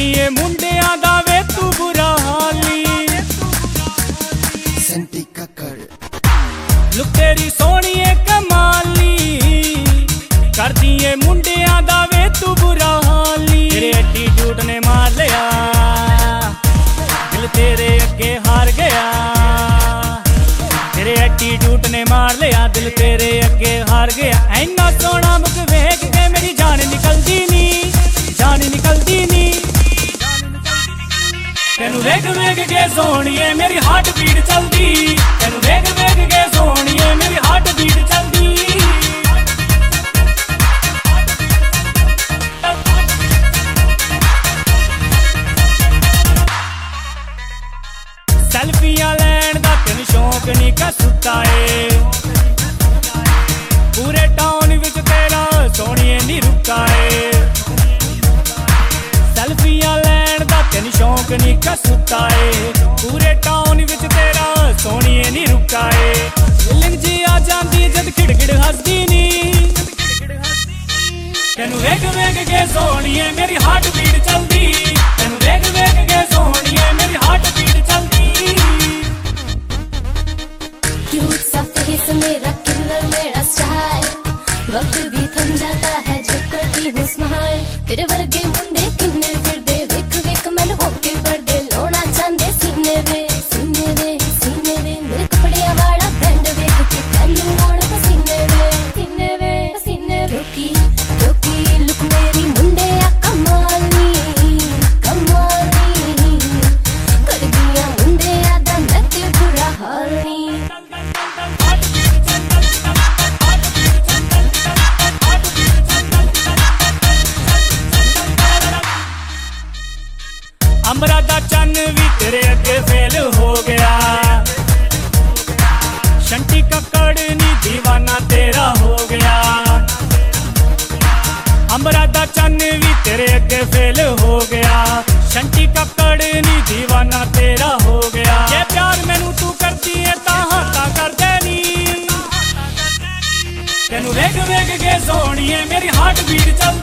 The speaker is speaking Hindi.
करदिए मुंडियां दा वे तू बुरा हाली। सेंटी कक्कड़ लुक तेरी सोहणीए कमाली, करदिए मुंडियां दा वे तू बुरा हाली। तेरे एटीट्यूड ने मार लिया, दिल तेरे अगे हार गया। तेरे एटीट्यूड ने मार लिया, दिल तेरे अगे हार गया। इन्ना सोहना मुख वेख के मेरी जान निकलदी नी, जान निकलदी नी। तेनू वेख वेख के सोहणीए मेरी हार्ट बीट चलदी, तेनू वेख वेख के सोहणीए मेरी हार्ट बीट चलदी। सेल्फियां लैण दा तेन शौक नी कसुता ए, पूरे टाउन विच तेरा सोहणीए नी रुका ए। सेल्फियां लैण दा तेन शौक नी कसुता ए, पूरे टाउन विच तेरा सोहणीए नी रुका ए। फीलिंग जी आ जांदी जद खिड़खिड़ हसदी नी, तेनू वेख वेख के सोहणीए मेरी हार्ट बीट चलदी, तेनू वेख वेख के सोहणीए मेरी हार्ट बीट चलदी। क्यूट सा फेस मेरा किलर मेरा स्टाइल, वक्त भी थम जाता है जब करती हूँ स्माइल। तेरे वर्गे मुंडे किन्ने फिरदे, वेख वेख मैनू होके पड़दे, लोना चांदे सीने वे सीने वे सीने वे। मेरे कपड़ियां वाला ब्रांड वेख के मैनू आउण पसीने वे सीने वे सीने वे। क्योंकि लुक मेरी मुंडे आ कमाली कमाली, करदियां मुंडे आ दा मैं ते बुरा हाल नी। अंबरा दा चन्न भी तेरे अगे फेल हो गया, शंटी कक्कड़ नी दीवाना तेरा हो गया। अंबरा दा चन्न भी तेरे अगे फेल हो गया, शंटी कक्कड़ नी दीवाना तेरा हो गया। जे प्यार मैनू तू करदी है तां हाथा कर देनी, तेनू वेख वेख के सोहणीए मेरी हार्ट बीट चलदी।